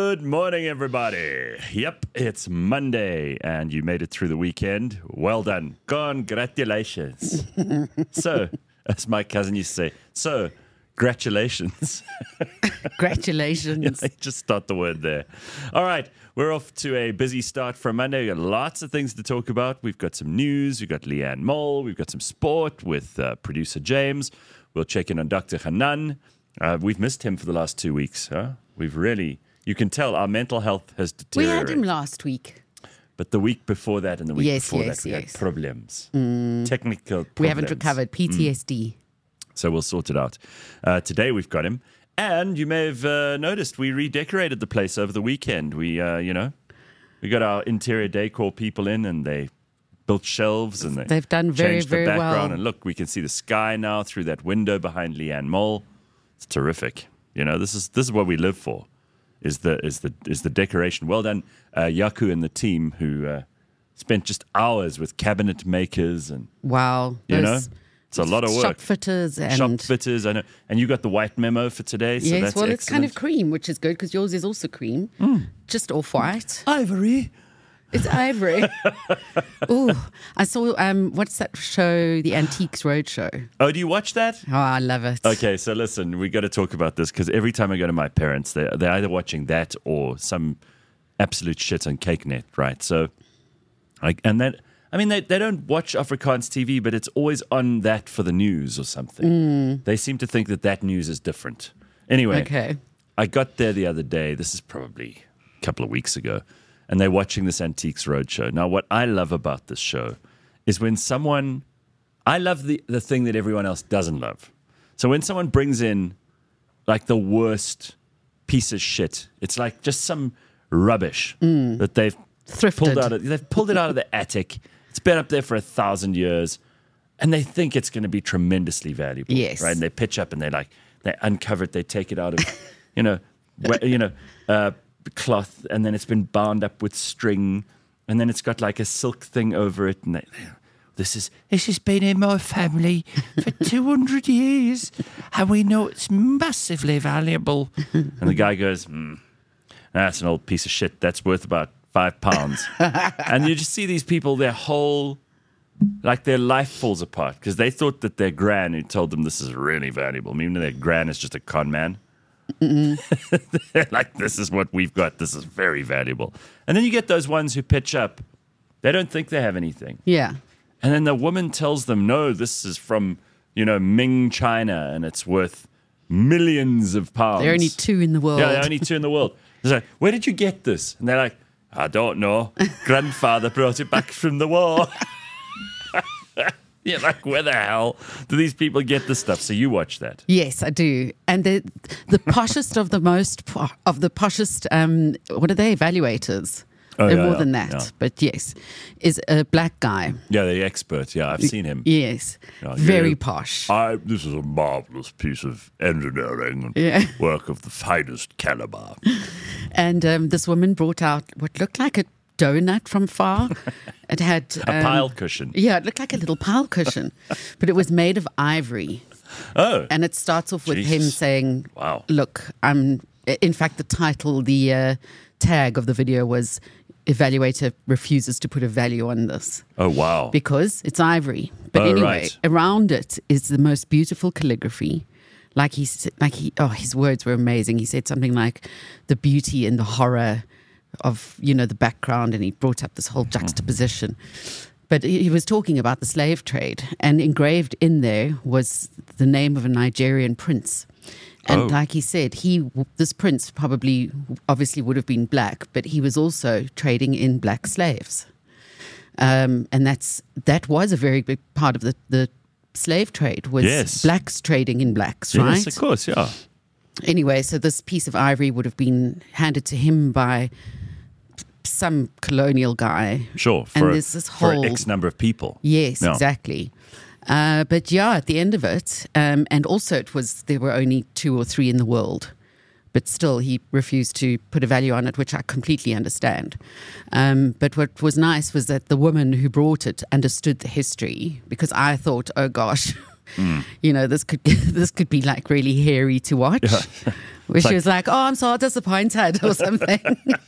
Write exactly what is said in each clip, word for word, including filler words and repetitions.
Good morning, everybody. Yep, it's Monday, and you made it through the weekend. Well done. Congratulations. So, as my cousin used to say, so, gratulations. Congratulations. Yeah, just start the word there. All right, we're off to a busy start for Monday. We've got lots of things to talk about. We've got some news. We've got Leanne Mole. We've got some sport with uh, producer James. We'll check in on Doctor Hanan. Uh, we've missed him for the last two weeks. Huh? We've really, you can tell our mental health has We deteriorated. had him last week. But the week before that and the week Yes, before yes, that, we yes. had problems. Technical problems. We haven't recovered. P T S D. So we'll sort it out. Uh, today we've got him. And you may have uh, noticed we redecorated the place over the weekend. We, uh, you know, we got our interior decor people in and they built shelves and they They've done very, changed very the background. well. And look, we can see the sky now through that window behind Leanne Mole. It's terrific. You know, this is this is what we live for. Is the is the is the decoration. Well done, uh, Yaku and the team who uh, spent just hours with cabinet makers and Wow. you Those know, it's a lot of work. Shop fitters and... Shop fitters, I know. And you got the white memo for today, so yes, that's well, excellent. it's kind of cream, which is good because yours is also cream. Just off-white. Ivory. It's ivory. Oh, I saw, um, what's that show? The Antiques Roadshow. Oh, do you watch that? Oh, I love it. Okay, so listen, we got to talk about this because every time I go to my parents, they're, they're either watching that or some absolute shit on CakeNet, right? So, like, and that, I mean, they, they don't watch Afrikaans T V, but it's always on that for the news or something. They seem to think that that news is different. Anyway, Okay. I got there the other day. This is probably a couple of weeks ago. And they're watching this Antiques Roadshow. Now, what I love about this show is when someone, I love the, the thing that everyone else doesn't love. So when someone brings in like the worst piece of shit, it's like just some rubbish that they've Thrifted. pulled out of, they've pulled it out of the attic. It's been up there for a thousand years. And they think it's going to be tremendously valuable. Yes. Right? And they pitch up and they like, they uncover it, they take it out of, you know, wh- you know, uh, cloth, and then it's been bound up with string, and then it's got like a silk thing over it, and they, this is this has been in my family for two hundred years, and we know it's massively valuable. And the guy goes, mm, that's an old piece of shit that's worth about five pounds. And you just see these people, their whole, like their life falls apart because they thought that their gran who told them this is really valuable, even though their gran is just a con man. Like, this is what we've got. This is very valuable. And then you get those ones who pitch up. They don't think they have anything. Yeah. And then the woman tells them, no, this is from, you know, Ming China, and it's worth millions of pounds. There are only two in the world. Yeah, there are only two in the world. It's like, where did you get this? And they're like, I don't know. Grandfather brought it back from the war. Yeah, like, where the hell do these people get this stuff? So you watch that. Yes, I do. And the the poshest of the most po- of the poshest, um, what are they? Evaluators. Oh, They're yeah, more yeah, than that, yeah. but yes, is a black guy. Yeah, the expert. Yeah, I've seen him. Yes, Yeah, very yeah. posh. I, this is a marvelous piece of engineering and Yeah. work of the finest caliber. And um, this woman brought out what looked like a donut from far. It had A um, pile cushion. Yeah, it looked like a little pile cushion, but it was made of ivory. Oh, And it starts off with him Jesus. saying, Wow. Look, I'm. In fact, the title, the uh, tag of the video was "Evaluator refuses to put a value on this oh wow. because it's ivory." But Oh, anyway, right. around it is the most beautiful calligraphy. Like he, s- like he, oh, his words were amazing. He said something like, "The beauty and the horror of, you know, the background," and he brought up this whole juxtaposition. But he he was talking about the slave trade, and engraved in there was the name of a Nigerian prince. And Oh. like he said, he this prince probably, obviously, would have been black, but he was also trading in black slaves. Um, and that's that was a very big part of the, the slave trade was Yes. blacks trading in blacks, right? Yes, of course, yeah. Anyway, so this piece of ivory would have been handed to him by some colonial guy. Sure. And For, there's this for whole- X number of people. Yes, No. exactly. Uh, but yeah, at the end of it, um, and also it was there were only two or three in the world, but still he refused to put a value on it, which I completely understand. Um, but what was nice was that the woman who brought it understood the history, because I thought, oh gosh, Mm. you know, this could this could be like really hairy to watch. Where It's she like- was like, oh, I'm so disappointed or something.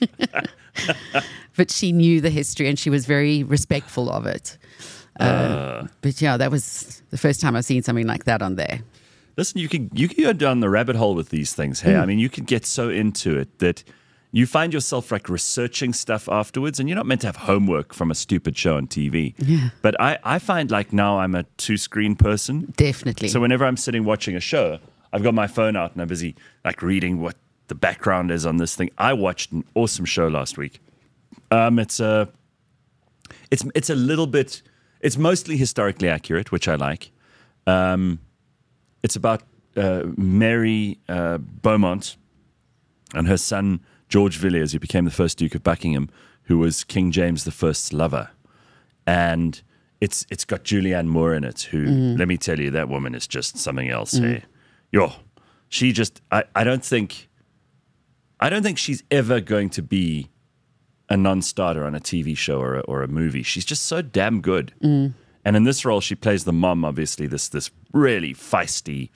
But she knew the history and she was very respectful of it. Uh, Uh, but yeah, that was the first time I've seen something like that on there. Listen, you can you can go down the rabbit hole with these things. Hey, I mean, you can get so into it that you find yourself like researching stuff afterwards, and you're not meant to have homework from a stupid show on T V. Yeah. But I, I find like now I'm a two screen person. Definitely. So whenever I'm sitting watching a show, I've got my phone out and I'm busy like reading what the background is on this thing. I watched an awesome show last week. Um, it's a, it's it's a little bit. It's mostly historically accurate, which I like. Um, it's about uh, Mary uh, Beaumont and her son George Villiers, who became the first Duke of Buckingham, who was King James the First's lover, and it's it's got Julianne Moore in it. Who, let me tell you, that woman is just something else. Hey, yo, she just. I, I don't think. I don't think she's ever going to be a non-starter on a T V show or a, or a movie. She's just so damn good. Mm. And in this role, she plays the mom, obviously, this this really feisty,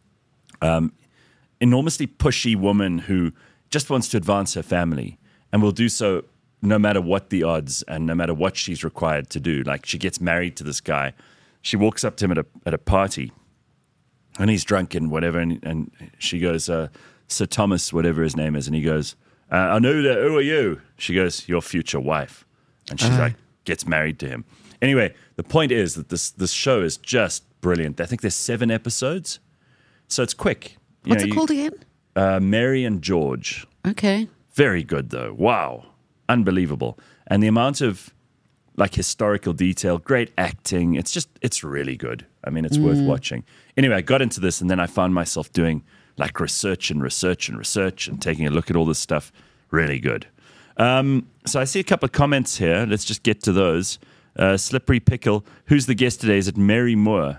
um, enormously pushy woman who just wants to advance her family and will do so no matter what the odds and no matter what she's required to do. Like, she gets married to this guy. She walks up to him at a at a party and he's drunk and whatever. And, and she goes, uh, Sir Thomas, whatever his name is. And he goes, Uh, I know that. Who are you? She goes, your future wife. And she's Uh. like, gets married to him. Anyway, the point is that this this show is just brilliant. I think there's seven episodes, so it's quick. You What's know, it you- called again? Uh, Mary and George. Okay. Very good though. Wow, unbelievable. And the amount of like historical detail, great acting. It's just it's really good. I mean, it's worth watching. Anyway, I got into this, and then I found myself doing like research and research and research and taking a look at all this stuff. Really good. Um, so I see a couple of comments here. Let's just get to those. Uh, Slippery Pickle. Who's the guest today? Is it Mary Moore?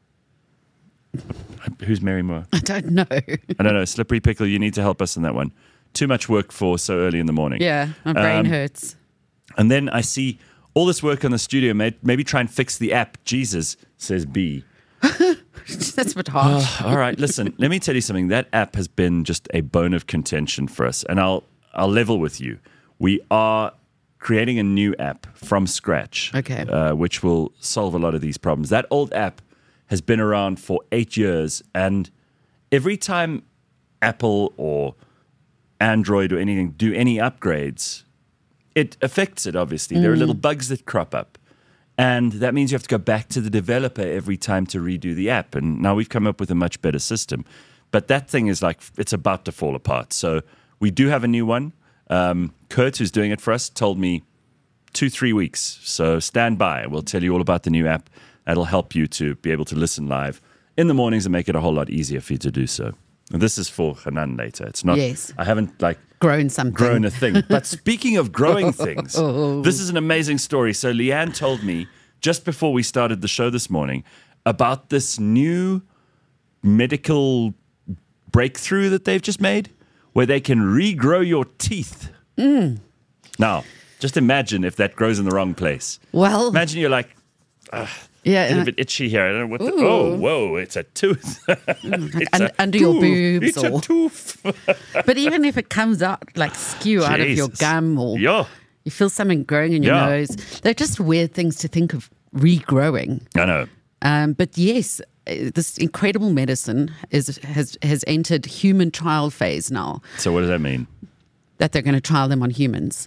Who's Mary Moore? I don't know. I don't know. Slippery Pickle, you need to help us on that one. Too much work for so early in the morning. Yeah, my brain Um, hurts. And then I see all this work on the studio. May- Maybe try and fix the app. Jesus, says B. That's a bit harsh. All right, listen, let me tell you something. That app has been just a bone of contention for us. And I'll I'll level with you. We are creating a new app from scratch, Okay. uh, which will solve a lot of these problems. That old app has been around for eight years. And every time Apple or Android or anything do any upgrades, it affects it, obviously. There are little bugs that crop up. And that means you have to go back to the developer every time to redo the app. And now we've come up with a much better system. But that thing is like, it's about to fall apart. So we do have a new one. Um, Kurt, who's doing it for us, told me two, three weeks. So stand by. We'll tell you all about the new app. That'll help you to be able to listen live in the mornings and make it a whole lot easier for you to do so. And this is for Hanan later. It's not, Yes. I haven't like Grown something. grown a thing. But speaking of growing things, this is an amazing story. So Leanne told me just before we started the show this morning about this new medical breakthrough that they've just made where they can regrow your teeth. Mm. Now, just imagine if that grows in the wrong place. Well, Imagine you're like, yeah, a little uh, bit itchy here. I don't know what the, Ooh. oh, whoa, it's a tooth. It's un- a under your tooth. boobs It's a or- tooth. but even if it comes out like skew out of your Jesus. gum or Yeah. you feel something growing in your Yeah. nose, they're just weird things to think of regrowing. I know. Um, but yes, uh, this incredible medicine is has has entered human trial phase now. So what does that mean? That they're going to trial them on humans.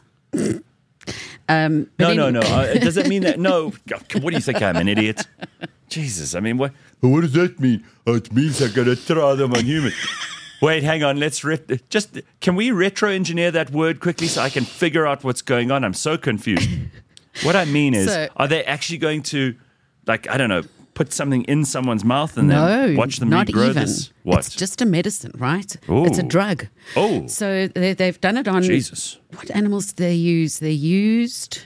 um, but No, any- no, no. Uh, does it mean that? No. What do you think? I'm an idiot? Jesus. I mean, what? What does that mean? Oh, it means I'm going to try them on humans. Wait, hang on. Let's ret- just. Can we retro-engineer that word quickly so I can figure out what's going on? I'm so confused. What I mean is, So- are they actually going to, like, I don't know, put something in someone's mouth and No, then watch them not regrow even. this? What? It's just a medicine, right? It's a Ooh. drug. Oh. So they, they've done it on Jesus. what animals did they use? They used,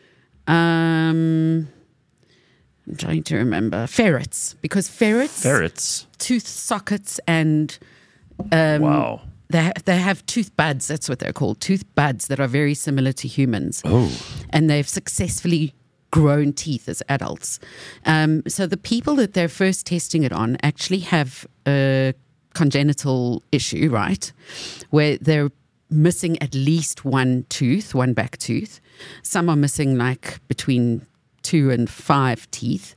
um, I'm trying to remember, ferrets, because ferrets, Ferrets. tooth sockets, and um, Wow. they they have tooth buds. That's what they're called, tooth buds that are very similar to humans. Oh. And they've successfully grown teeth as adults. Um, so the people that they're first testing it on actually have a congenital issue, right, where they're missing at least one tooth, one back tooth. Some are missing like between two and five teeth.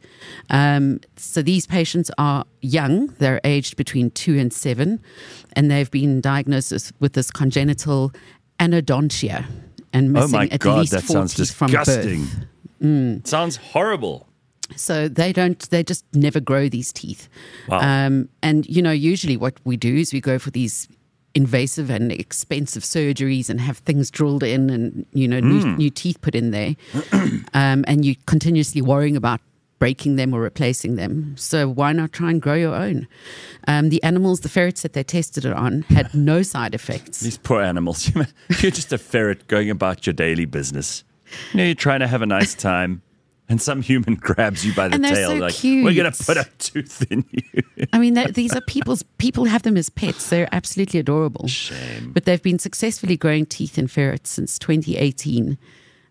Um, so these patients are young. They're aged between two and seven, and they've been diagnosed with this congenital anodontia and missing oh my at God, least that four sounds teeth disgusting. from birth. Mm. Sounds horrible. So they don't, they just never grow these teeth. Wow. Um, and, you know, usually what we do is we go for these invasive and expensive surgeries and have things drilled in and, you know, new, Mm. new teeth put in there. um, and you're continuously worrying about breaking them or replacing them. So why not try and grow your own? Um, the animals, the ferrets that they tested it on, had no side effects. These poor animals. You're just a ferret going about your daily business. You know, you're trying to have a nice time, and some human grabs you by the And they're tail, so like, cute. we're going to put a tooth in you. I mean, they're- these are people's, people have them as pets. They're absolutely adorable. Shame. But they've been successfully growing teeth in ferrets since twenty eighteen.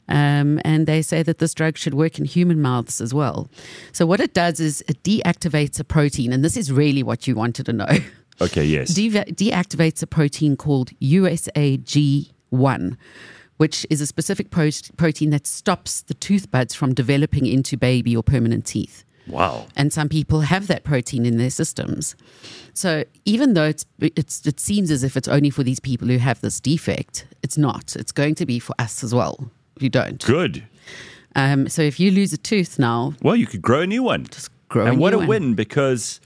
Um, and they say that this drug should work in human mouths as well. So what it does is it deactivates a protein, and this is really what you wanted to know. Okay, yes. De- deactivates a protein called U S A G one, which is a specific pro- protein that stops the tooth buds from developing into baby or permanent teeth. Wow. And some people have that protein in their systems. So even though it's, it's it seems as if it's only for these people who have this defect, it's not. It's going to be for us as well, if you don't. Good. Um, so if you lose a tooth now, Well, you could grow a new one. just grow and a what new a one. win, because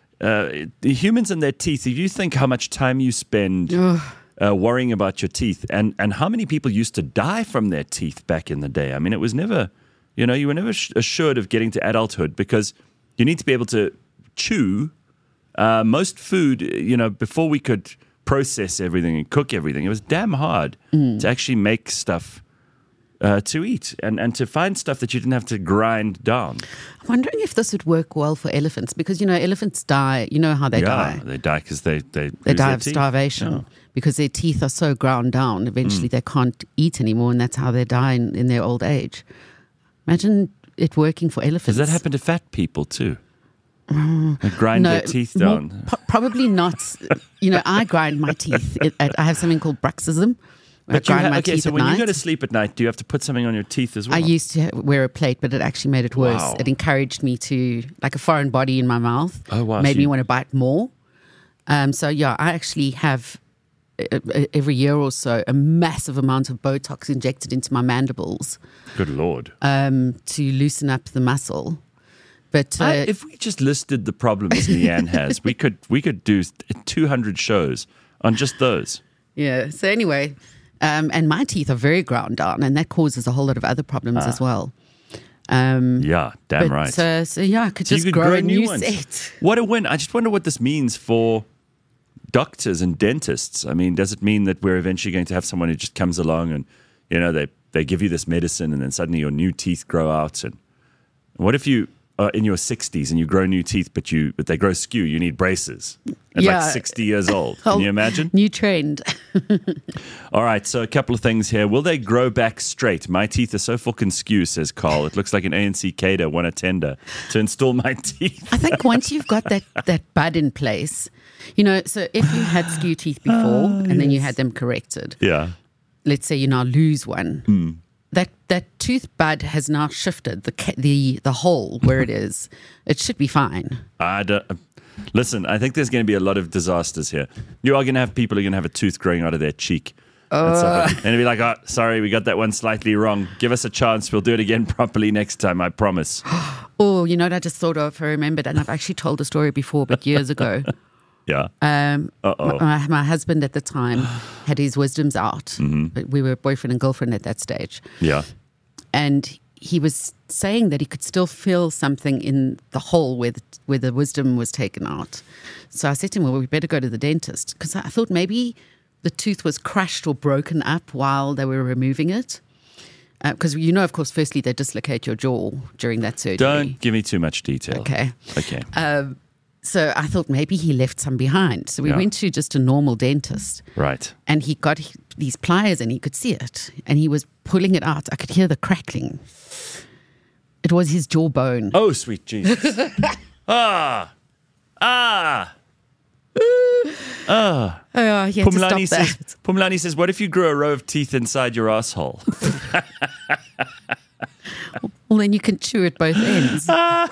uh, the humans and their teeth, if you think how much time you spend uh, worrying about your teeth, and, and how many people used to die from their teeth back in the day. I mean, it was never, you know, you were never sh- assured of getting to adulthood, because you need to be able to chew uh, most food, you know, before we could process everything and cook everything. It was damn hard Mm. to actually make stuff uh, to eat, and, and to find stuff that you didn't have to grind down. I'm wondering if this would work well for elephants, because, you know, elephants die. You know how they yeah, die. they die because they they, They lose die their of teeth. starvation Yeah. because their teeth are so ground down. Eventually, Mm. they can't eat anymore, and that's how they die in, in their old age. Imagine it working for elephants. Does that happen to fat people too? They grind their teeth more- down. po- probably not. You know, I grind my teeth. It, I have something called bruxism. Where But I you grind ha- my okay, teeth so at when night. you go to sleep at night, do you have to put something on your teeth as well? I used to wear a plate, but it actually made it worse. Wow. It encouraged me to, like a foreign body in my mouth, Oh, wow. made So me you- want to bite more. Um, so, yeah, I actually have uh, uh, every year or so a massive amount of Botox injected into my mandibles Good Lord. um, to loosen up the muscle. But uh, I, if we just listed the problems Leanne has, we could we could do two hundred shows on just those. yeah, so anyway, um, and my teeth are very ground down, and that causes a whole lot of other problems as well. Um, Yeah, damn but, right. Uh, so, yeah, I could So you just could grow, grow a new new ones. set. What a win. I just wonder what this means for doctors and dentists. I mean, does it mean that we're eventually going to have someone who just comes along and, you know, they, they give you this medicine and then suddenly your new teeth grow out? And what if you are in your sixties and you grow new teeth, but you but they grow skew? You need braces at Yeah. like sixty years old. Can you imagine? New trend. All right, so a couple of things here. Will they grow back straight? My teeth are so fucking skew, says Carl. It looks like an A N C cater won a tender to install my teeth. I think once you've got that, that bud in place, you know, so if you had skew teeth before and then you had them corrected, Yeah. let's say you now lose one, Hmm. that that tooth bud has now shifted the ca- the the hole where it is. It should be fine. I don't, listen, I think there's going to be a lot of disasters here. You are going to have people who are going to have a tooth growing out of their cheek. At some point. And it'll be like, oh, sorry, we got that one slightly wrong. Give us a chance. We'll do it again properly next time, I promise. Oh, you know what I just thought of? I remembered, and I've actually told the story before, but years ago. Yeah. Um, Uh-oh. my, my husband at the time had his wisdoms out. Mm-hmm. But we were boyfriend and girlfriend at that stage. Yeah. And he was saying that he could still feel something in the hole where the, where the wisdom was taken out. So I said to him, well, we better go to the dentist. Because I thought maybe the tooth was crushed or broken up while they were removing it. Because, uh, you know, of course, firstly, they dislocate your jaw during that surgery. Don't give me too much detail. Okay. Okay. Um, so I thought maybe he left some behind. So we Yeah. went to just a normal dentist. Right. And he got h- these pliers and he could see it. And he was pulling it out. I could hear the crackling. It was his jawbone. Oh, sweet Jesus. ah. Ah. Oh, yeah, to Pumlani stop says, that. Pumlani says, what if you grew a row of teeth inside your asshole? Well, then you can chew at both ends.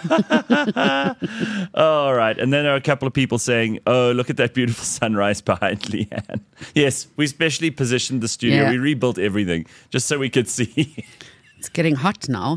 All right. And then there are a couple of people saying, oh, look at that beautiful sunrise behind Leanne. Yes, we specially positioned the studio. Yeah. We rebuilt everything just so we could see. It's getting hot now.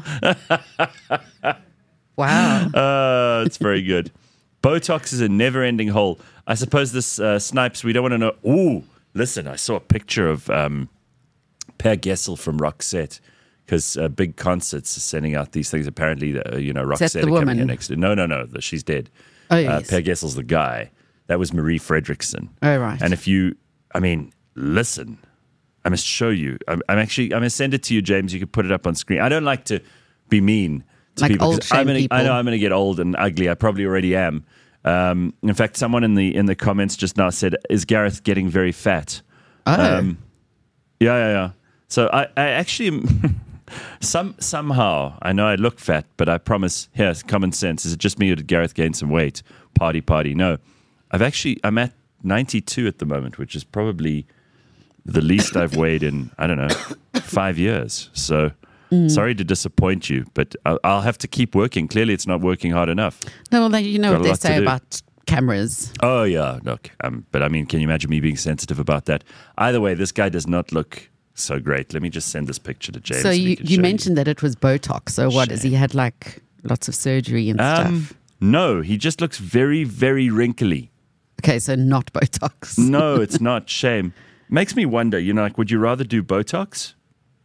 Wow. Uh, it's very good. Botox is a never-ending hole. I suppose this uh, Snipes, we don't want to know. Ooh, listen, I saw a picture of um, Per Gessel from Roxette. Because uh, big concerts are sending out these things. Apparently, uh, you know, Roxette the are coming woman? here next. No, no, no. She's dead. Oh, Uh, yes. Per Gessel's the guy. That was Marie Fredriksson. Oh, right. And if you, I mean, listen, I must show you. I'm, I'm actually, I'm going to send it to you, James. You can put it up on screen. I don't like to be mean to Like people. 'cause old shame I'm gonna, people. I know I'm going to get old and ugly. I probably already am. Um, in fact, someone in the in the comments just now said, "Is Gareth getting very fat?" Oh. Um, yeah, yeah, yeah. So I, I actually am. Some somehow I know I look fat, but I promise. Here's common sense. Is it just me or did Gareth gain some weight? Party, party. No, I've actually I'm at ninety-two at the moment, which is probably the least I've weighed in I don't know five years. So Mm. sorry to disappoint you, but I'll, I'll have to keep working. Clearly, it's not working hard enough. No, well, like, you know Got a what they lot to say do. about cameras. Oh yeah, look. Um, but I mean, can you imagine me being sensitive about that? Either way, this guy does not look so great. Let me just send this picture to James. So and he you, can you show mentioned that it was Botox. So what, has he had like lots of surgery and Um, stuff? no, he just looks very, very wrinkly. Okay, so not Botox. No, it's not. Shame. Makes me wonder, you know, like, would you rather do Botox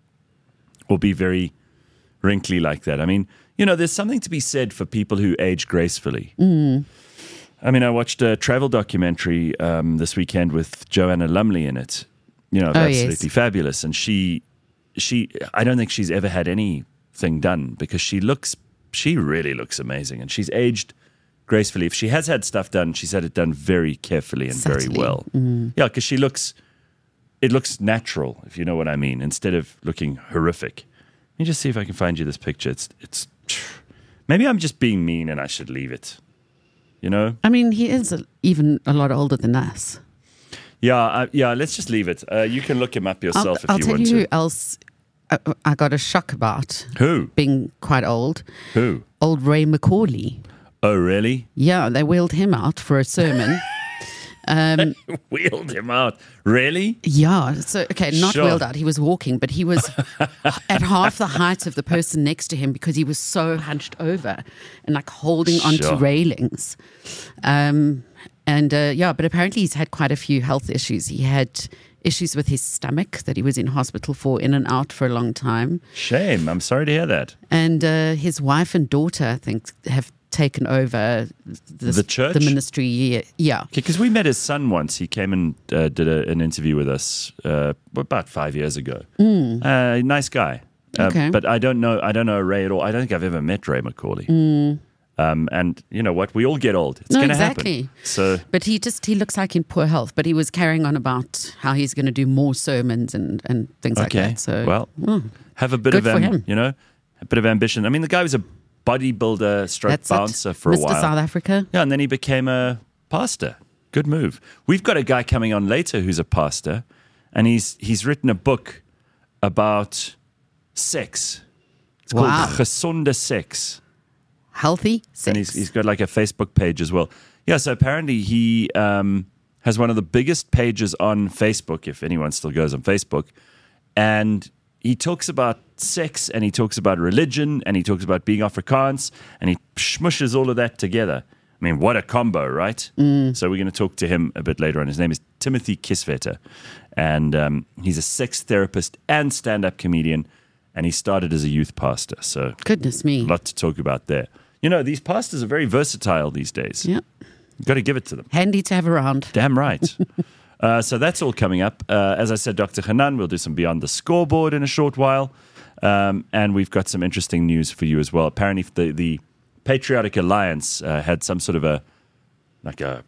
or be very wrinkly like that? I mean, you know, there's something to be said for people who age gracefully. Mm. I mean, I watched a travel documentary um, this weekend with Joanna Lumley in it. You know, Oh, absolutely yes. fabulous. And she, she, I don't think she's ever had anything done because she looks, she really looks amazing. And she's aged gracefully. If she has had stuff done, she's had it done very carefully and very Subtly. well. Yeah, because she looks, it looks natural, if you know what I mean, instead of looking horrific. Let me just see if I can find you this picture. It's, it's, maybe I'm just being mean and I should leave it. You know? I mean, he is a, even a lot older than us. Yeah, uh, yeah. Let's just leave it. Uh, you can look him up I'll, yourself if I'll you tell want you who to. else I, I got a shock about Who? being quite old. Who? Old Ray McCauley. Oh, really? Yeah, they wheeled him out for a sermon. um, Wheeled him out. Really? yeah, so, okay, not Sure. wheeled out. He was walking, but he was at half the height of the person next to him because he was so hunched over and like holding onto Sure. railings. Um, and uh, yeah, but apparently he's had quite a few health issues. He had issues with his stomach that he was in hospital for, in and out for a long time. Shame. I'm sorry to hear that. And uh, his wife and daughter, I think, have taken over this, The church? the ministry. Yeah, yeah. Because we met his son once. He came and uh, did a, an interview with us uh, about five years ago. Uh, nice guy. Uh, Okay. But I don't know. I don't know Ray at all. I don't think I've ever met Ray McCauley. Um, and you know what? We all get old. It's No, going to exactly. happen. So But he just he looks like in poor health. But he was carrying on about how he's going to do more sermons and, and things like okay. that. So well, have a bit Good of for am- him. you know, a bit of ambition. I mean, the guy was a bodybuilder, stroke that's bouncer it. for a Mister while. South Africa. Yeah, and then he became a pastor. Good move. We've got a guy coming on later who's a pastor, and he's he's written a book about sex. It's Wow. called Gesonde Sex. Healthy sex. And he's, he's got like a Facebook page as well. Yeah, so apparently he um, has one of the biggest pages on Facebook, if anyone still goes on Facebook. And he talks about sex, and he talks about religion, and he talks about being Afrikaans, and he smushes all of that together. I mean, what a combo, right? Mm. So we're going to talk to him a bit later on. His name is Timothy Kisvetter, and um, he's a sex therapist and stand-up comedian, and he started as a youth pastor. So Goodness me. a lot to talk about there. You know, these pastors are very versatile these days. Yeah. You've got to give it to them. Handy to have around. Damn right. uh, so that's all coming up. Uh, as I said, Doctor Hanan, we'll do some Beyond the Scoreboard in a short while. Um, and we've got some interesting news for you as well. Apparently, the, the Patriotic Alliance uh, had some sort of a, like a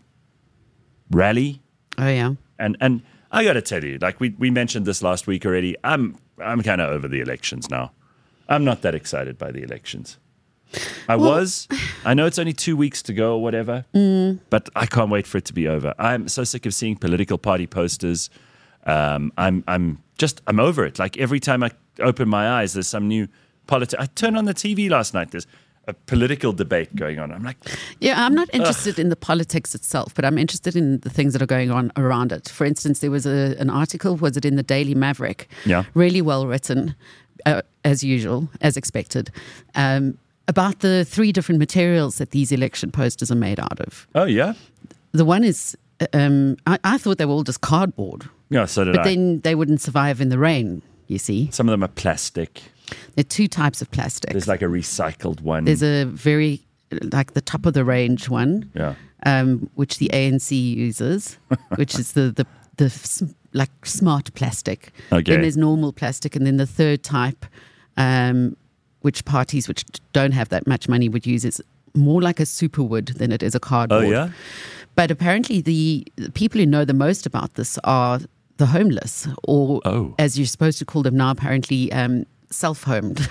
rally. Oh, yeah. And and I got to tell you, like we, we mentioned this last week already, I'm, I'm kind of over the elections now. I'm not that excited by the elections. I Well, was, I know it's only two weeks to go or whatever, Mm. but I can't wait for it to be over. I'm so sick of seeing political party posters. Um, I'm I'm just I'm over it. Like every time I open my eyes, there's some new politi- I turned on the T V last night. There's a political debate going on. I'm like, Yeah, I'm not interested in the politics itself, but I'm interested in the things that are going on around it. For instance, there was a, an article, was it in the Daily Maverick? Yeah. Really well written, uh, as usual, as expected, um, about the three different materials that these election posters are made out of. oh yeah, The one is, um, I, I thought they were all just cardboard, yeah. So did but I. then they wouldn't survive in the rain, you see. Some of them are plastic. There are two types of plastic. There's like a recycled one. There's a very, like the top of the range one, yeah. um, which the A N C uses, which is the, the, the s- like smart plastic. Okay. Then there's normal plastic. And then the third type, um, which parties which don't have that much money would use, is more like a superwood than it is a Oh cardboard. yeah. But apparently the, the people who know the most about this are the homeless, or Oh. as you're supposed to call them now, apparently um, self-homed.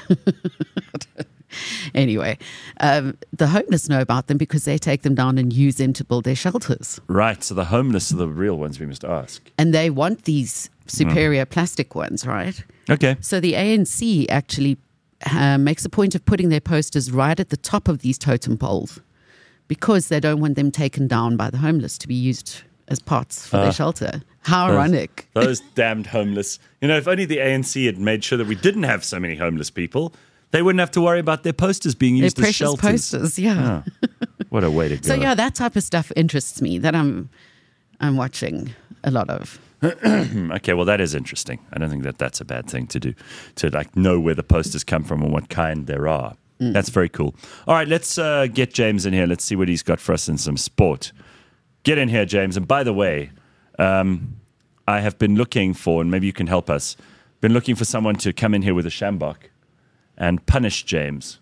Anyway, um, the homeless know about them because they take them down and use them to build their shelters. Right. So the homeless are the real ones we must ask. And they want these superior Mm. plastic ones, right? Okay. So the A N C actually uh, makes a point of putting their posters right at the top of these totem poles because they don't want them taken down by the homeless to be used as parts for Uh, their shelter. How ironic. Those, those damned homeless. You know, if only the A N C had made sure that we didn't have so many homeless people, they wouldn't have to worry about their posters being They're used as precious shelters. posters, yeah. Ah, what a way to go. So yeah, that type of stuff interests me. That I'm, I'm watching a lot of. Okay, well, that is interesting. I don't think that that's a bad thing to do, to like know where the posters come from and what kind there are. Mm. That's very cool. All right, let's uh, get James in here. Let's see what he's got for us in some sport. Get in here, James. And by the way, um, I have been looking for, and maybe you can help us, been looking for someone to come in here with a shambok and punish James.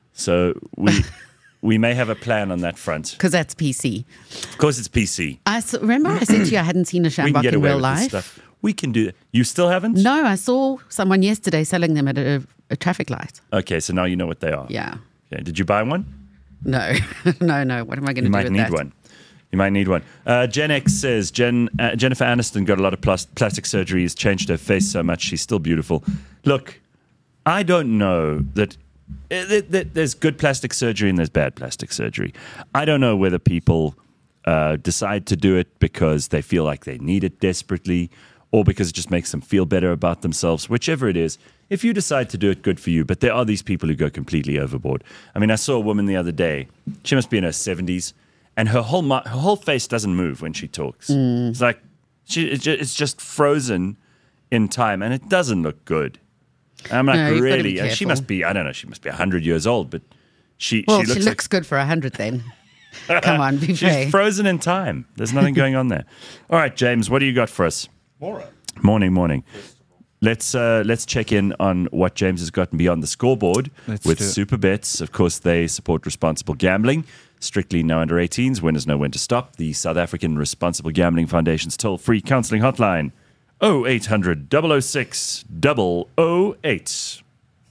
So we we may have a plan on that front. Because that's P C. Of course, it's P C. I s- remember I said to you I hadn't seen a We can shambok get in away real with this life. stuff. We can do that. You still haven't? No, I saw someone yesterday selling them at a, a traffic light. Okay, so now you know what they are. Yeah. Okay, did you buy one? No, no, no. What am I going You to do might with need that? one. You might need one. Uh, Gen X says Jen, uh, Jennifer Aniston got a lot of plas- plastic surgery, has changed her face so much. She's still beautiful. Look, I don't know that, uh, that, that there's good plastic surgery and there's bad plastic surgery. I don't know whether people uh, decide to do it because they feel like they need it desperately or because it just makes them feel better about themselves. Whichever it is, if you decide to do it, good for you. But there are these people who go completely overboard. I mean, I saw a woman the other day. She must be in her seventies. And her whole mo- her whole face doesn't move when she talks. It's like she it's ju- it's just frozen in time, and it doesn't look good. And I'm like, No, you've gotta be really? And she careful. must be, I don't know, she must be one hundred years old, but she, Well, she she looks, looks, good for a hundred then. Come on, be like fair. she's frozen in time. There's nothing going on there. All right, James, what do you got for us? Mora. Morning, morning. Let's uh, let's check in on what James has gotten beyond the scoreboard Let's with do it. Super Bets. Of course, they support responsible gambling. Strictly no under eighteens. Winners know when to stop. The South African Responsible Gambling Foundation's toll-free counselling hotline oh eight hundred, double oh six, double oh eight.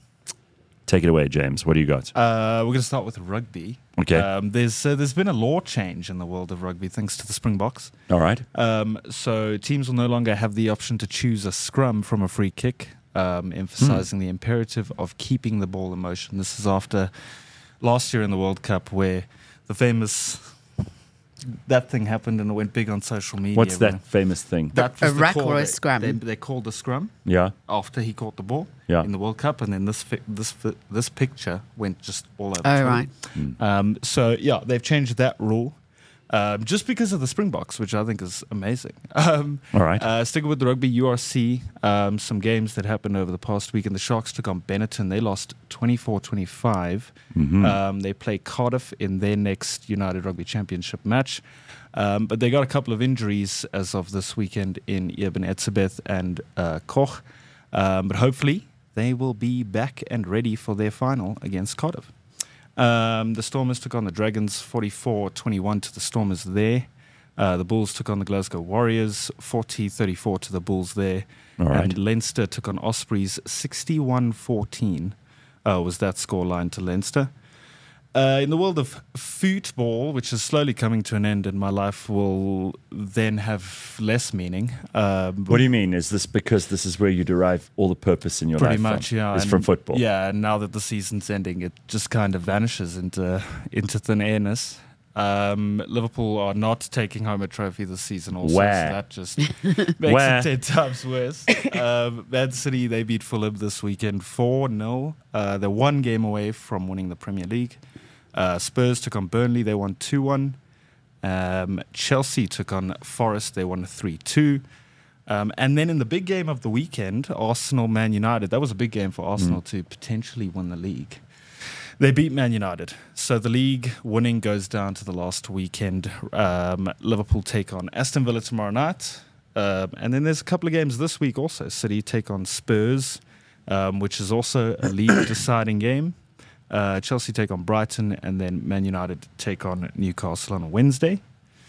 Take it away, James. What do you got? Uh, we're going to start with rugby. Okay. Um, there's uh, there's been a law change in the world of rugby thanks to the Springboks. All right. Um, so teams will no longer have the option to choose a scrum from a free kick, um, emphasizing the imperative of keeping the ball in motion. This is after last year in the World Cup where the famous that thing happened and it went big on social media. What's where- that famous thing? That A was the ruck call or a they- scrum? They, they called a scrum Yeah. after he caught the ball Yeah. in the World Cup, and then this fi- this fi- this picture went just all over. Oh, Twitter. right. Um, so yeah, they've changed that rule um, just because of the Springboks, which I think is amazing. Um, All right. uh, sticking with the rugby, U R C, um, some games that happened over the past week, and the Sharks took on Benetton. They lost twenty-four twenty-five. Mm-hmm. Um, they play Cardiff in their next United Rugby Championship match. Um, but they got a couple of injuries as of this weekend in Eben Etzebeth and uh, Koch. Um, but hopefully they will be back and ready for their final against Cardiff. Um, the Stormers took on the Dragons forty-four twenty-one to the Stormers there. Uh, the Bulls took on the Glasgow Warriors forty thirty-four to the Bulls there. All right. And Leinster took on Ospreys sixty-one fourteen uh, was that scoreline to Leinster. Uh, in the world of football, which is slowly coming to an end, and my life will then have less meaning. Um, What do you mean? Is this because this is where you derive all the purpose in your Pretty life much, from? yeah. It's and- from football. Yeah, and now that the season's ending, it just kind of vanishes into into thin airness. Um, Liverpool are not taking home a trophy this season also, Where? so that just makes Where? it ten times worse. um, Man City, they beat Fulham this weekend four nil. Uh, they're one game away from winning the Premier League. Uh, Spurs took on Burnley, they won two one. Um, Chelsea took on Forest, they won three two. Um, and then in the big game of the weekend, Arsenal, Man United, that was a big game for Arsenal to potentially win the league. They beat Man United. So the league winning goes down to the last weekend. Um, Liverpool take on Aston Villa tomorrow night. Um, and then there's a couple of games this week also. City take on Spurs, um, which is also a league deciding game. Uh, Chelsea take on Brighton, and then Man United take on Newcastle on a Wednesday.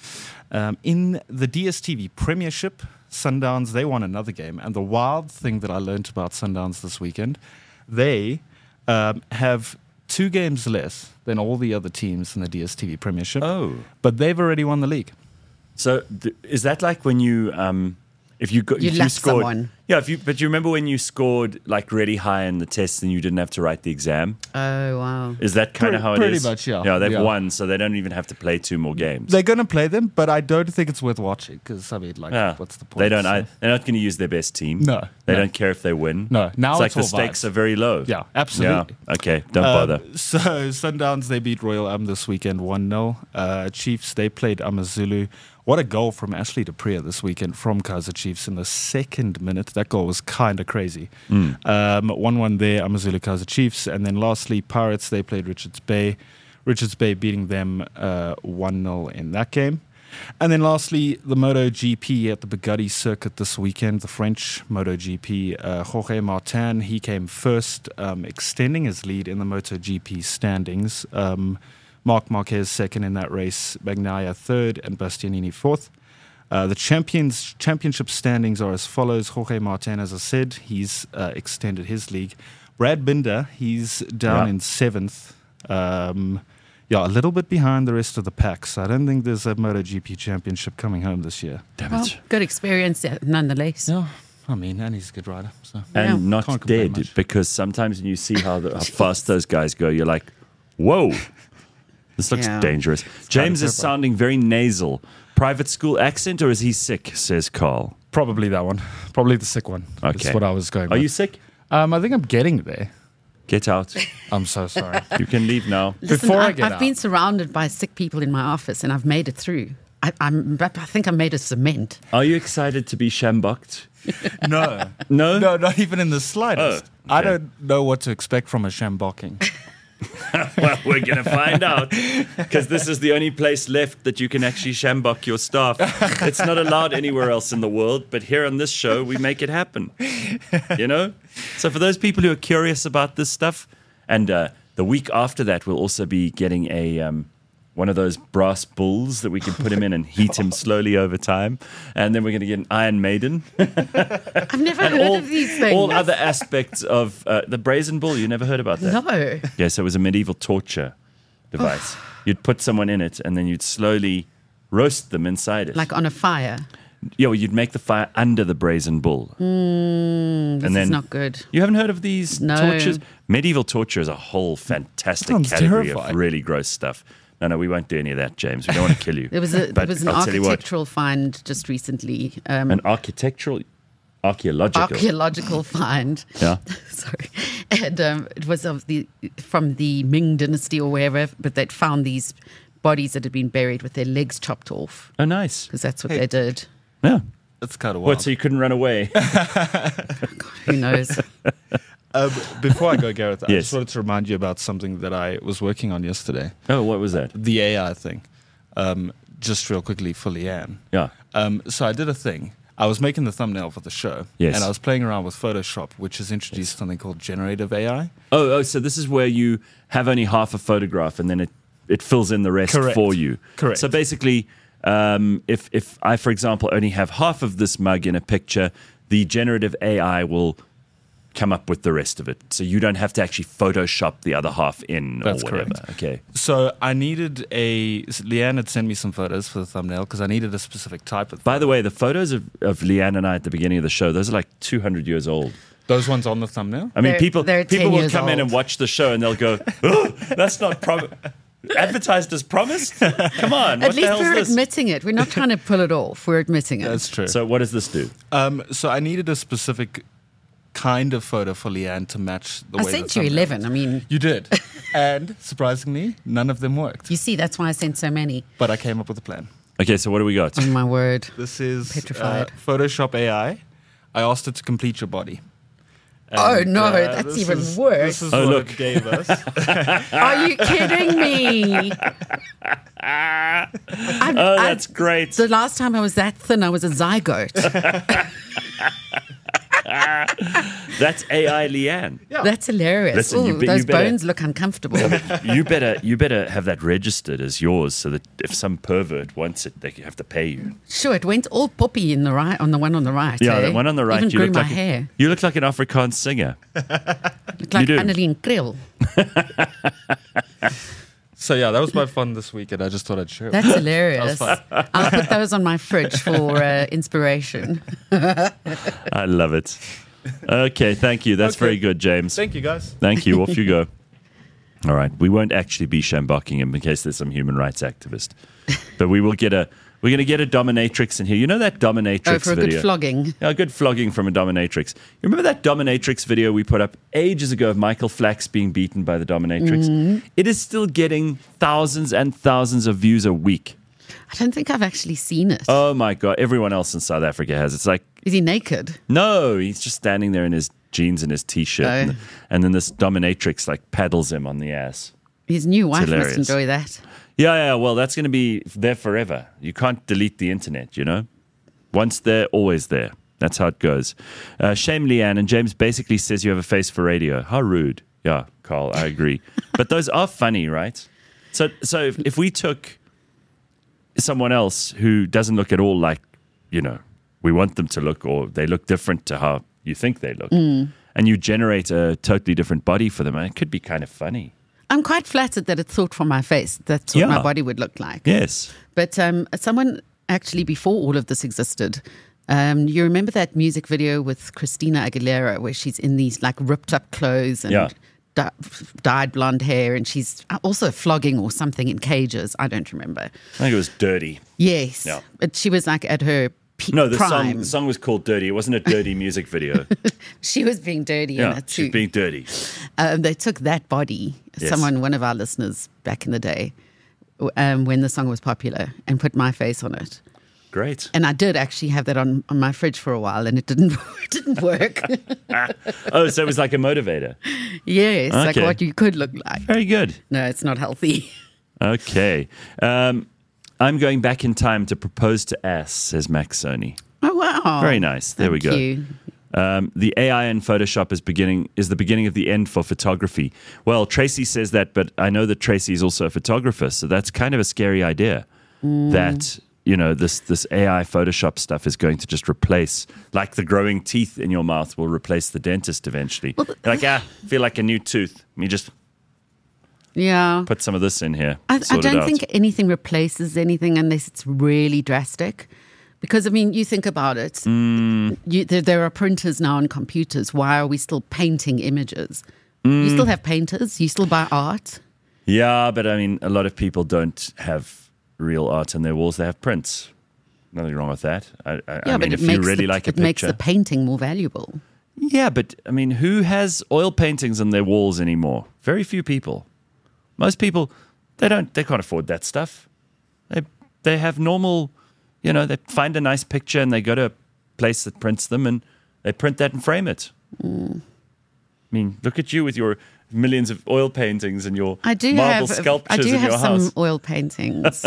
Um, in the D S T V Premiership, Sundowns, they won another game. And the wild thing that I learned about Sundowns this weekend, they um, have two games less than all the other teams in the D S T V Premiership, Oh. but they've already won the league. So th- is that like when you, um, if you got, You if left scored, someone. Yeah, if you, but you remember when you scored like really high in the test and you didn't have to write the exam? Oh, wow. Is that kind of Pretty- how it pretty is? much, yeah. Yeah, they've Yeah. won, so they don't even have to play two more games. They're going to play them, but I don't think it's worth watching because, I mean, like, Yeah. what's the point? They don't. So- I, they're not going to use their best team. No, They no. don't care if they win. No, now it's like it's the all stakes vibes. are very low. Yeah, absolutely. Yeah. Okay. Don't Um, bother. So Sundowns, they beat Royal Um this weekend one nil. Uh, Chiefs, they played Amazulu. What a goal from Ashley Dupree this weekend from Kaizer Chiefs in the second minute. That goal was kind of crazy. Um, one one there, Amazulu Kaizer Chiefs. And then lastly, Pirates, they played Richards Bay. Richards Bay beating them uh, one nil in that game. And then lastly, the MotoGP at the Bugatti circuit this weekend, the French MotoGP, uh, Jorge Martin, he came first, um, extending his lead in the MotoGP standings. Um, Marc Marquez second in that race, Bagnaia third, and Bastianini fourth. Uh, the champions championship standings are as follows. Jorge Martin, as I said, he's uh, extended his league. Brad Binder, he's down Yeah. in seventh. Um, yeah, a little bit behind the rest of the pack. So I don't think there's a MotoGP championship coming home this year. Damn Well, it. good experience yeah, nonetheless. No, I mean, and he's a good rider. So And Yeah. not Can't complain dead, much. because sometimes when you see how, the, how fast those guys go, you're like, whoa, this looks Yeah. dangerous. James is terrifying. sounding very nasal. Private school accent, or is he sick, says Carl. probably that one, probably the sick one. Okay. That's what I was going. Are with. you sick? Um, I think I'm getting there. Get out. I'm so sorry. You can leave now. Listen, Before I I've, get I've out. been surrounded by sick people in my office and I've made it through. I, I'm, I think I'm made of cement. Are you excited to be shambucked? No, No? no, not even in the slightest. Oh, I okay. don't know what to expect from a shambocking. Well, we're going to find out, because this is the only place left that you can actually shambok your staff. It's not allowed anywhere else in the world, but here on this show, we make it happen. You know? So for those people who are curious about this stuff, and uh, the week after that, we'll also be getting a um, one of those brass bulls that we can put him in and heat him slowly over time. And then we're going to get an Iron Maiden. I've never And heard all, of these things. all other aspects of uh, the brazen bull. You never heard about that? No. Yes, it was a medieval torture device. You'd put someone in it, and then you'd slowly roast them inside it. Like on a fire. yeah, well, you'd make the fire under the brazen bull. Mm, this And then- is not good. You haven't heard of these No. tortures? Medieval torture is a whole fantastic Sounds category terrifying. of really gross stuff. No, no, we won't do any of that, James. We don't want to kill you. There was, a, there But was an I'll tell you what. architectural find just recently. Um, An architectural, archaeological. archaeological find. Yeah. Sorry. And um, it was of the from the Ming dynasty or wherever, but they'd found these bodies that had been buried with their legs chopped off Oh, nice. because that's what Hey. they did. Yeah. That's kind of What, wild. so you couldn't run away? Who knows? Um, before I go, Gareth, I Yes. just wanted to remind you about something that I was working on yesterday. Oh, what was that? The A I thing. Um, just real quickly for Leanne. Yeah. Um, so I did a thing. I was making the thumbnail for the show. Yes. And I was playing around with Photoshop, which has introduced something called generative A I. Oh, oh, so this is where you have only half a photograph and then it, it fills in the rest Correct. for you. Correct. So basically, um, if, if I, for example, only have half of this mug in a picture, the generative A I will come up with the rest of it. So you don't have to actually Photoshop the other half in That's or whatever. correct. Okay. So I needed a. Leanne had sent me some photos for the thumbnail because I needed a specific type of. By the way, the photos of, of Leanne and I at the beginning of the show, those are like two hundred years old. Those ones on the thumbnail. I mean, They're- people they're people ten will years come in old. and watch the show and they'll go, oh, that's not prom- advertised as promised. Come on, At what the least hell's we're this? admitting it. We're not trying to pull it off. We're admitting it. That's true. So what does this do? Um, so I needed a specific kind of photo for Leanne to match the I way. sent the you thumbnail eleven. was. I mean, You did, and surprisingly, none of them worked. you see, that's why I sent so many. But I came up with a plan. Okay, so what do we got? Oh my word. This is Petrified. Uh, Photoshop A I. I asked it to complete your body. Oh, no, uh, that's this even is- worse. This is Oh, what look. it gave us. Are you kidding me? I'm, Oh, I- that's great. the last time I was that thin, I was a zygote. That's A I Leanne. That's hilarious. Listen, you Ooh, be- you those better- bones look uncomfortable. You better you better have that registered as yours so that if some pervert wants it, they have to pay you. Sure, it went all poppy in the right on the one on the right. Yeah, eh? the one on the right. Even you grew look my like hair. you look like an Afrikaans singer. Looked like do. Annelien Krill. So yeah, that was my fun this weekend. I just thought I'd share. it. That's hilarious. fun. I'll put those on my fridge for uh, inspiration. I love it. Okay, thank you. That's Okay. very good, James. Thank you, guys. Thank you. Off you go. All right. We won't actually be shambocking him in case there's some human rights activist. But we will get a we're gonna get a dominatrix in here. You know that dominatrix Oh, for a video? good flogging. Yeah, a good flogging from a dominatrix. You remember that dominatrix video we put up ages ago of Michael Flax being beaten by the dominatrix? Mm-hmm. It is still getting thousands and thousands of views a week. I don't think I've actually seen it. Is Oh my God. Everyone else in South Africa has. It's like, he naked? no, he's just standing there in his jeans and his t-shirt. Oh. And, and then this dominatrix like paddles him on the ass. His new wife must hilarious. enjoy that. Yeah, yeah. Well, that's going to be there forever. You can't delete the internet, you know? Once there, always there. That's how it goes. Uh, shame, Leanne. And James basically says you have a face for radio. How rude. Yeah, Carl, I agree. But those are funny, right? So, so if, if we took someone else who doesn't look at all like, you know, we want them to look, or they look different to how you think they look, and you generate a totally different body for them, it could be kind of funny. I'm quite flattered that it thought from my face. That's what Yeah. my body would look like. Yes. But um, someone actually, before all of this existed, um, you remember that music video with Christina Aguilera where she's in these like ripped up clothes and Yeah. di- dyed blonde hair, and she's also flogging or something in cages. I don't remember. I think it was Dirty. Yes. Yeah. But she was like at her peak No, the prime. song, the song was called Dirty. It wasn't a dirty music video. She was being dirty in Yeah, it too. she's being dirty. Um, they took that body, Yes. someone, one of our listeners back in the day, um, when the song was popular, and put my face on it. Great. And I did actually have that on, on my fridge for a while, and it didn't it didn't work. Oh, so it was like a motivator. Yes, like Okay. what you could look like. Very good. No, it's not healthy. Okay. Um, I'm going back in time to propose to ass, says Max Sony. Oh wow! Very nice. There we Thank go. you. Um, the A I in Photoshop is beginning is the beginning of the end for photography. Well, Tracy says that, but I know that Tracy is also a photographer, so that's kind of a scary idea. Mm. That you know this this A I Photoshop stuff is going to just replace, like the growing teeth in your mouth will replace the dentist eventually. Like ah, feel like a new tooth. Let me just Yeah. put some of this in here. I, I sort it don't out. think anything replaces anything unless it's really drastic. Because, I mean, you think about it. Mm. You, there, there are printers now on computers. Why are we still painting images? Mm. You still have painters. You still buy art. Yeah, but I mean, a lot of people don't have real art on their walls. They have prints. Nothing wrong with that. I, I, Yeah, I but mean, it if makes you really the, like a it makes picture. the painting more valuable. Yeah, but I mean, who has oil paintings on their walls anymore? Very few people. Most people, they don't. They can't afford that stuff. They they have normal, you know. They find a nice picture and they go to a place that prints them and they print that and frame it. Mm. I mean, look at you with your millions of oil paintings and your I do marble have. sculptures I do in have your some house. oil paintings.